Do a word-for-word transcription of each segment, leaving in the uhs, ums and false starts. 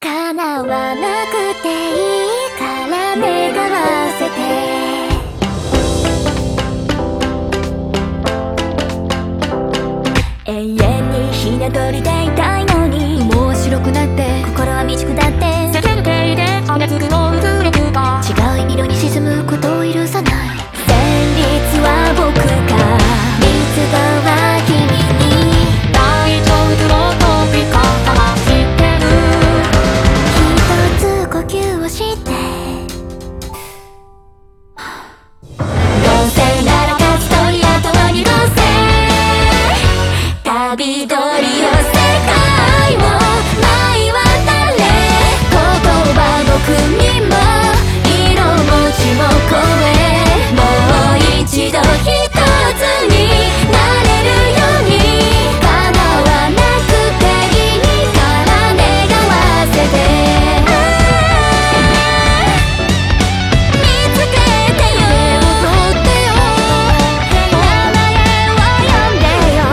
叶わなくていいから願わせて、永遠にひな鳥でいたいのに、もう白くなって心は未熟だって、 世間体で雨粒の渦力が違う色に沈むことを許さない。旋律は僕が密度は君に、 大丈夫の飛び方は知ってる。 一つ呼吸をしてどうせなら勝ち取りあとは二度せ旅鳥よ世界を舞い渡れ、言葉僕にも色文字も超え、もう一度一つになれるように、叶わなくていいから願わせて、見つけてよ踊ってよ、名前を呼んでよ、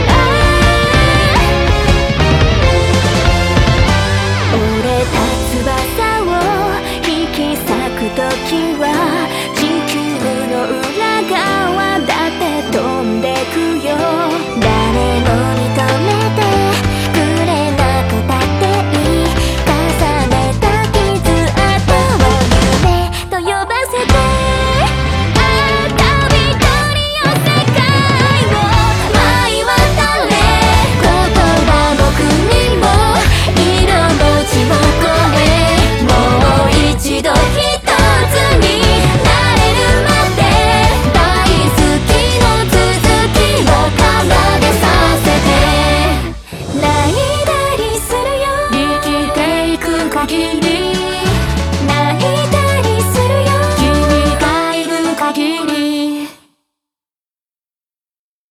折れた翼を引き裂くときは地球の裏側だって飛んでくよ。誰も認めてくれなくたっていい、重ねた傷跡を夢と呼ばせて、ああ旅鳥よ世界を舞い渡れ、言葉僕にも色文字も超え、もう一度一つになれるまで、大好きの続きを奏でさせて、泣いたりするよ生きていく限り